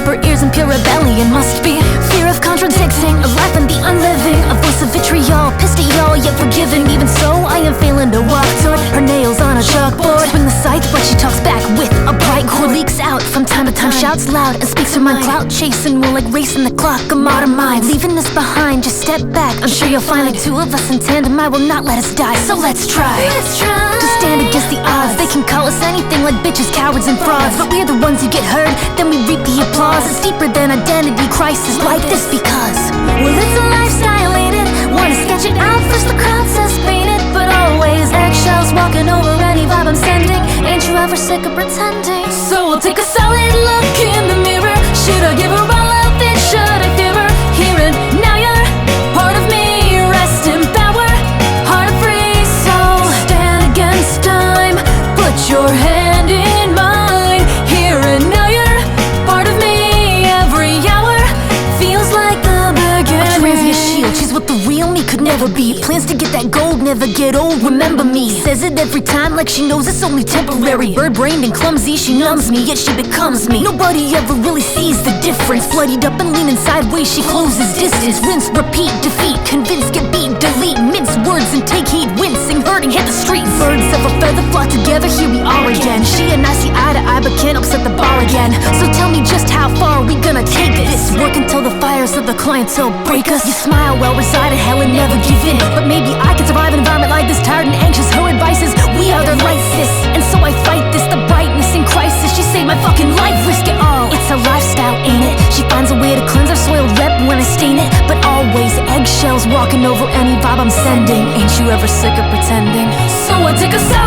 her ears in pure rebellion. Must be fear of contradicting, a life in the unliving, a voice of vitriol, pissed at y'all yet forgiving. Even so, I am failing to walk toward her nails on a chalkboard. Swing the sight, but she talks back with a bright chord. Leaks out from time to time, shouts loud and speaks her mind. Clout chasing, more like racing the clock. I'm out of mind, leaving this behind. Just step back, I'm sure you'll find the two of us in tandem. I will not let us die, so let's try to stand against the odds. They can call us anything like bitches, cowards, and frauds, but we're the ones who get heard, then we reap the applause. It's deeper than identity crisis like this because, well, it's a lifestyle, ain't it? Wanna sketch it out, first the crowd says paint it, but always eggshells walking over any vibe I'm sending. Ain't you ever sick of pretending? So we'll take a solid look in the mirror. Should I give her all of it? Should I fear her? Here and now you're part of me. Rest in power, heart free. So stand against time, put your hand in mine. Here and now you're part of me. Every hour feels like the beginning. A transient shield, she's what the real me could never be. Plans to get that gold, never get old, remember me. Says it every time like she knows it's only temporary. Bird-brained and clumsy, she numbs me, yet she becomes me. Nobody ever really sees the difference. Bloodied up and leaning sideways, she closes distance. Rinse, repeat, defeat, convince, get beat, delete. Mince words and take heed, wincing, hurting, hit the streets. Birds of a feather flock together, here we are again. She and I see eye to eye, but can't upset the bar again. So tell me just how far are we gonna take this? Work until the fires of the clientele break us. You smile well, reside in hell and never give in. But maybe I can survive an environment like this, tired and anxious. Her advice is, we are the light, sis. And so I fight this, the brightness in crisis. She saved my fucking life, risk it all. It's a lifestyle, ain't it? She finds a way to cleanse her soiled rep when I stain it. But always eggshells walking over any vibe I'm sending. Ain't you ever sick of pretending? So I take a side.